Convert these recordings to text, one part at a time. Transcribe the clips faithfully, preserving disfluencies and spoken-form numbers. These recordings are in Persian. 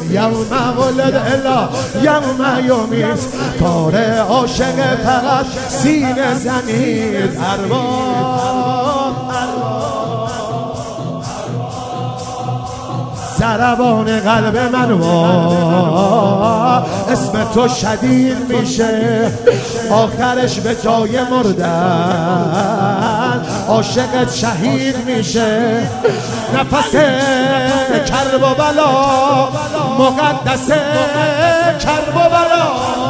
یوم ولد الا یوم یومیت. کار عاشق فقط سینه زنید. ارباب ضربان قلب من وا اسم تو شدید میشه، آخرش به جای مردن عاشقت شهید میشه. نفس کرب و بلا مقدس کرب و بلا،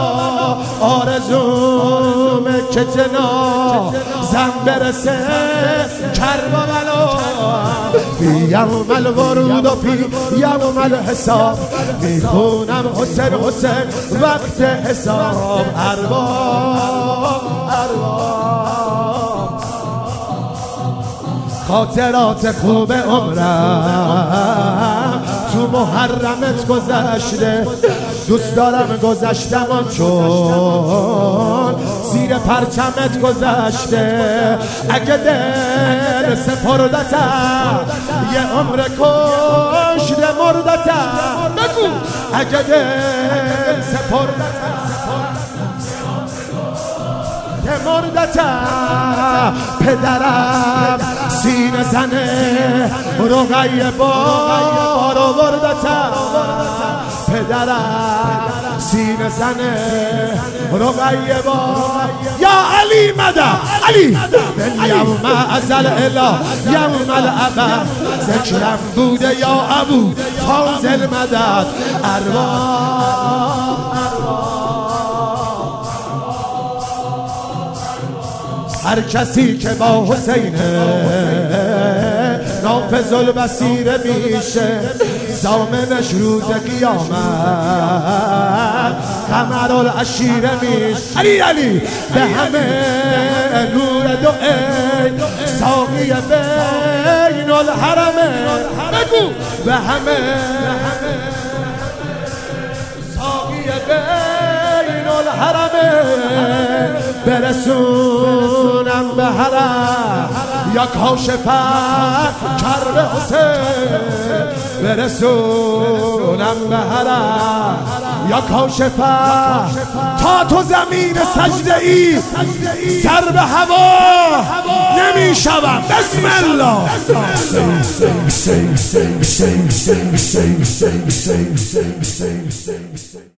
آرزومه که جنا زن برسه کرب و بلا. فی یوم الورود و فی یوم الحساب میخونم حسین حسین وقت حساب. ارباب ارباب خاطرات خوب عمرم تو محرمت گذشته، دوست دارم گذشتم چون زیر پرچمت گذشته. اگه دل سپردتم یه عمر کشته مردتم، بگو اگه دل سپردتم یه مردتم. پدرم سینه زنه رقیه بار آوردتم، پدرم سینه زنه رقیه بار. یا علی مدد علی من یوم ازل الا یوم الابد، ذکرم بوده یا ابو فاضل مدد. ارباب هر کسی که با حسینه نافذ البصیر میشه، زامنش روز قیامت قمر العشیر میشه. علی علی به همه نور دو عین ساقی بین الحرمین، بگو به همه ساقی بین الحرمین برسونم به حرم یا کاشفت کرب حسین. برسونم به حرم یا کاشفت تا تو زمین سجده ای سر به هوا نمی شوم. بسم الله.